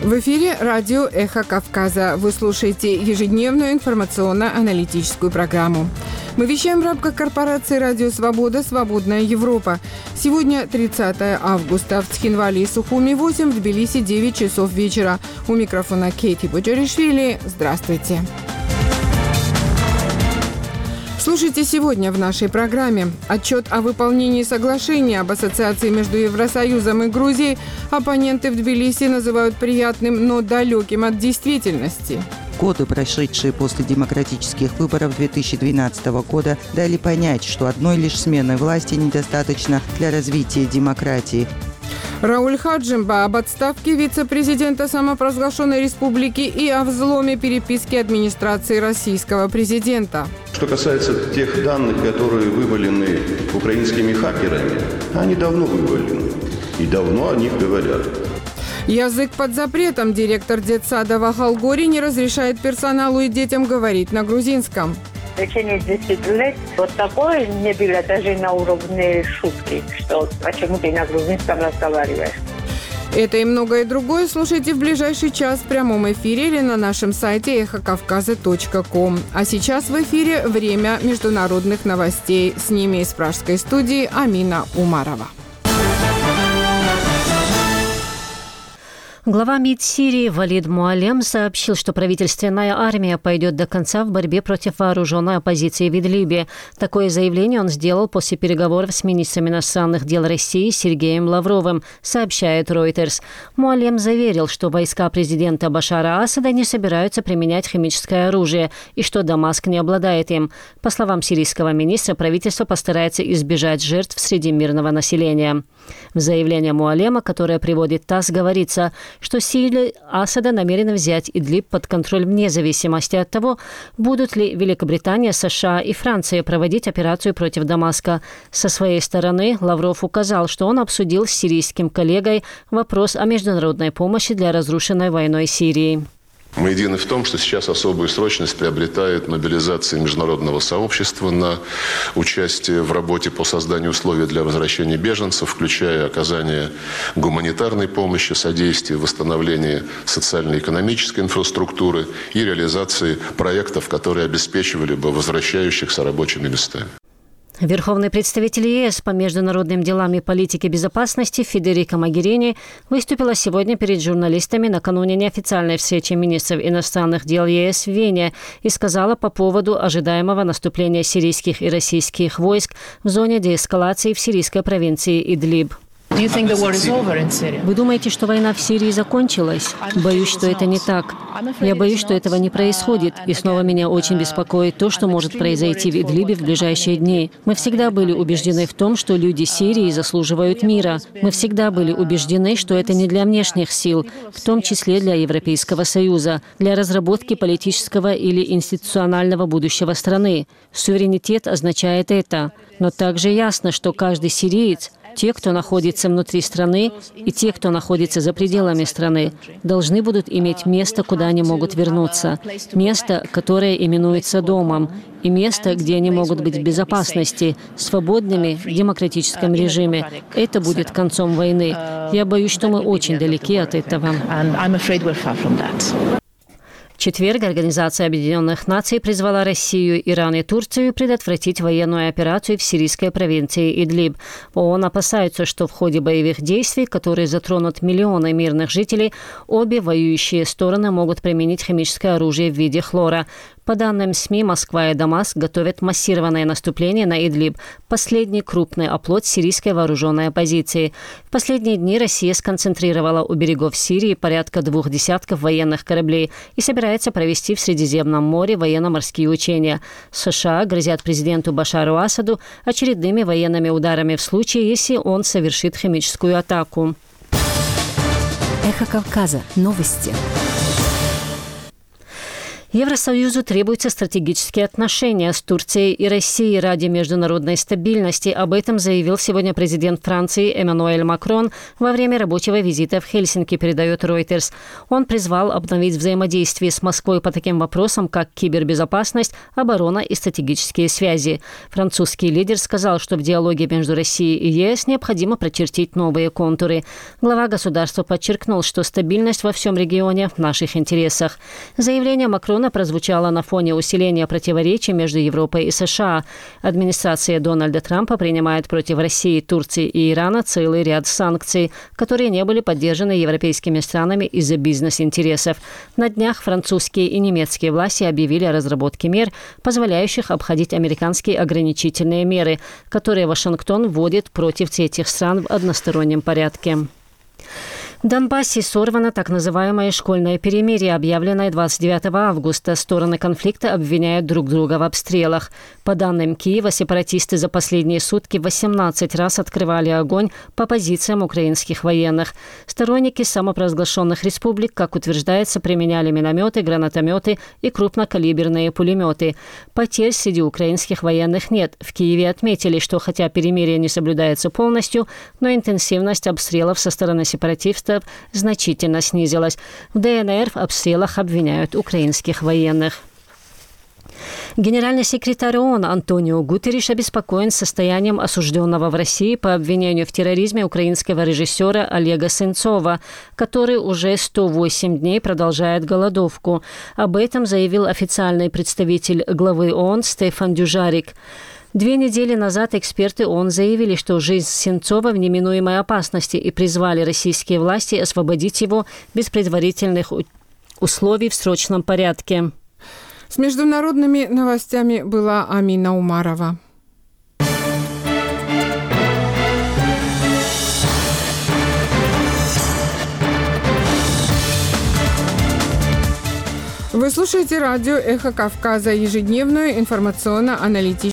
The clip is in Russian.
В эфире радио «Эхо Кавказа». Вы слушаете ежедневную информационно-аналитическую программу. Мы вещаем в рамках корпорации «Радио Свобода. Свободная Европа». Сегодня 30 августа. В Цхинвале и Сухуми 8, в Тбилиси 9 часов вечера. У микрофона Кейти Боджаришвили. Здравствуйте. Слушайте сегодня в нашей программе. Отчет о выполнении соглашения об ассоциации между Евросоюзом и Грузией оппоненты в Тбилиси называют приятным, но далеким от действительности. Годы, прошедшие после демократических выборов 2012 года, дали понять, что одной лишь смены власти недостаточно для развития демократии. Рауль Хаджимба об отставке вице-президента самопровозглашенной республики и о взломе переписки администрации российского президента. Что касается тех данных, которые вывалены украинскими хакерами, они давно вывалены. И давно о них говорят. Язык под запретом. Директор детсада в Ахалгоре не разрешает персоналу и детям говорить на грузинском. В течение 10 лет вот такое не было даже на уровне шутки, что почему ты на грузинском разговариваешь. Это и многое другое слушайте в ближайший час в прямом эфире или на нашем сайте эхокавказа.ком. А сейчас в эфире время международных новостей. С ними из пражской студии Амина Умарова. Глава МИД Сирии Валид Муалем сообщил, что правительственная армия пойдет до конца в борьбе против вооруженной оппозиции в Идлибе. Такое заявление он сделал после переговоров с министром иностранных дел России Сергеем Лавровым, сообщает Reuters. Муалем заверил, что войска президента Башара Асада не собираются применять химическое оружие и что Дамаск не обладает им. По словам сирийского министра, правительство постарается избежать жертв среди мирного населения. В заявлении Муалема, которое приводит ТАСС, говорится, что силы Асада намерены взять Идлиб под контроль вне зависимости от того, будут ли Великобритания, США и Франция проводить операцию против Дамаска. Со своей стороны Лавров указал, что он обсудил с сирийским коллегой вопрос о международной помощи для разрушенной войной Сирии. Мы едины в том, что сейчас особую срочность приобретает мобилизация международного сообщества на участие в работе по созданию условий для возвращения беженцев, включая оказание гуманитарной помощи, содействие в восстановлении социально-экономической инфраструктуры и реализации проектов, которые обеспечивали бы возвращающихся рабочими местами. Верховный представитель ЕС по международным делам и политике безопасности Федерико Могерини выступила сегодня перед журналистами накануне неофициальной встречи министров иностранных дел ЕС в Вене и сказала по поводу ожидаемого наступления сирийских и российских войск в зоне деэскалации в сирийской провинции Идлиб. Вы думаете, что война в Сирии закончилась? Боюсь, что это не так. Я боюсь, что этого не происходит. И снова меня очень беспокоит то, что может произойти в Идлибе в ближайшие дни. Мы всегда были убеждены в том, что люди Сирии заслуживают мира. Мы всегда были убеждены, что это не для внешних сил, в том числе для Европейского Союза, для разработки политического или институционального будущего страны. Суверенитет означает это. Но также ясно, что каждый сириец, те, кто находится внутри страны, и те, кто находится за пределами страны, должны будут иметь место, куда они могут вернуться. Место, которое именуется домом. И место, где они могут быть в безопасности, свободными в демократическом режиме. Это будет концом войны. Я боюсь, что мы очень далеки от этого. В четверг Организация Объединенных Наций призвала Россию, Иран и Турцию предотвратить военную операцию в сирийской провинции Идлиб. ООН опасаются, что в ходе боевых действий, которые затронут миллионы мирных жителей, обе воюющие стороны могут применить химическое оружие в виде хлора. По данным СМИ, Москва и Дамаск готовят массированное наступление на Идлиб, последний крупный оплот сирийской вооруженной оппозиции. В последние дни Россия сконцентрировала у берегов Сирии порядка 20 военных кораблей и собирается провести в Средиземном море военно-морские учения. США грозят президенту Башару Асаду очередными военными ударами в случае, если он совершит химическую атаку. Эхо Кавказа. Новости. Евросоюзу требуются стратегические отношения с Турцией и Россией ради международной стабильности. Об этом заявил сегодня президент Франции Эммануэль Макрон во время рабочего визита в Хельсинки, передает Reuters. Он призвал обновить взаимодействие с Москвой по таким вопросам, как кибербезопасность, оборона и стратегические связи. Французский лидер сказал, что в диалоге между Россией и ЕС необходимо прочертить новые контуры. Глава государства подчеркнул, что стабильность во всем регионе в наших интересах. Заявление Макрона прозвучало на фоне усиления противоречий между Европой и США. Администрация Дональда Трампа принимает против России, Турции и Ирана целый ряд санкций, которые не были поддержаны европейскими странами из-за бизнес-интересов. На днях французские и немецкие власти объявили о разработке мер, позволяющих обходить американские ограничительные меры, которые Вашингтон вводит против этих стран в одностороннем порядке. В Донбассе сорвано так называемое школьное перемирие, объявленное 29 августа. Стороны конфликта обвиняют друг друга в обстрелах. По данным Киева, сепаратисты за последние сутки 18 раз открывали огонь по позициям украинских военных. Сторонники самопровозглашенных республик, как утверждается, применяли минометы, гранатометы и крупнокалиберные пулеметы. Потерь среди украинских военных нет. В Киеве отметили, что хотя перемирие не соблюдается полностью, но интенсивность обстрелов со стороны сепаратистов значительно снизилась. В ДНР в обстрелах обвиняют украинских военных. Генеральный секретарь ООН Антонио Гутерриш обеспокоен состоянием осужденного в России по обвинению в терроризме украинского режиссера Олега Сенцова, который уже 108 дней продолжает голодовку. Об этом заявил официальный представитель главы ООН Стефан Дюжарик. 2 недели назад эксперты ООН заявили, что жизнь Сенцова в неминуемой опасности и призвали российские власти освободить его без предварительных условий в срочном порядке. С международными новостями была Амина Умарова. Вы слушаете радио «Эхо Кавказа», ежедневную информационно-аналитическую